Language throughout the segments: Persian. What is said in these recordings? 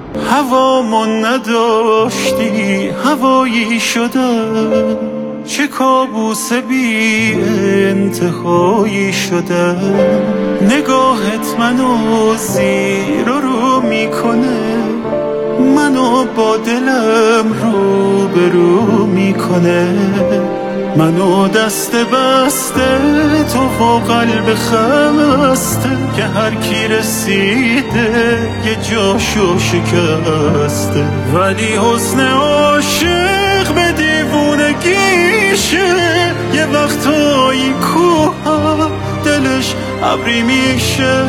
هوامو نداشتی هوایی شدم، چه کابوس بی انتهایی شدم. نگاهت منو زیر و رو میکنه، منو با دلم روبرو میکنه. منو دست بسته تو و قلب خسته، که هر کی رسیده یه جاشو شکسته. ولی حسن عاشق به دیوونگیشه، یه وقتایی کوه دلش ابری میشه.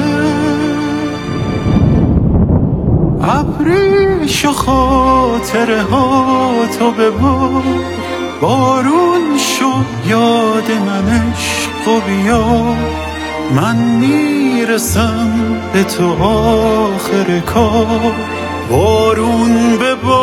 ابریش و خاطره ها تو ببار، بارون شو یاد من عشق و بیا. من میرسم به تو آخر کار، بارون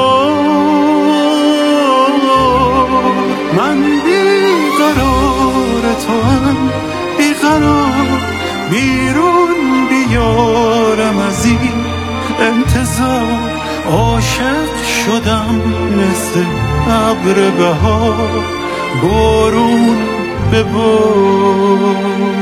ببار. من بیقرار تو هم بیقرار، بیرون بیارم از این انتظار. عاشق شدم مثل ابر بهار، بارون ببار.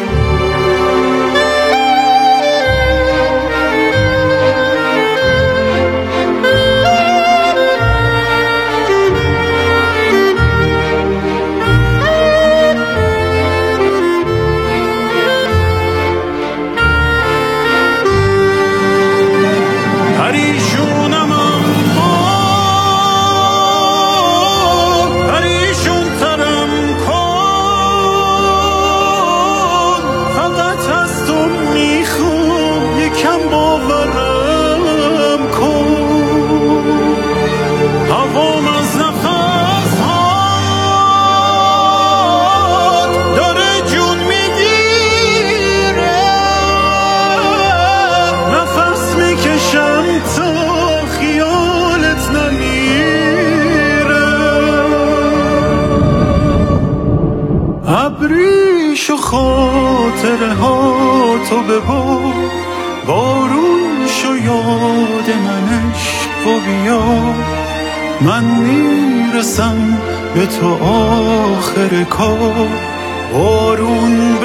ابریش و خاطره ها تو ببار، بارون شو یاد من عشق و بیا. من میرسم به تو آخر کار، بارون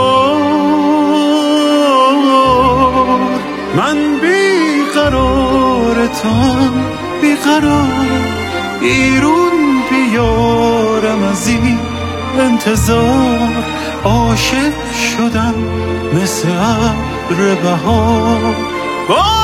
ببار. من بیقرار توام بیقرار، بیرون بیارم از این انتظار. عاشق شدم مثل ابر بهار.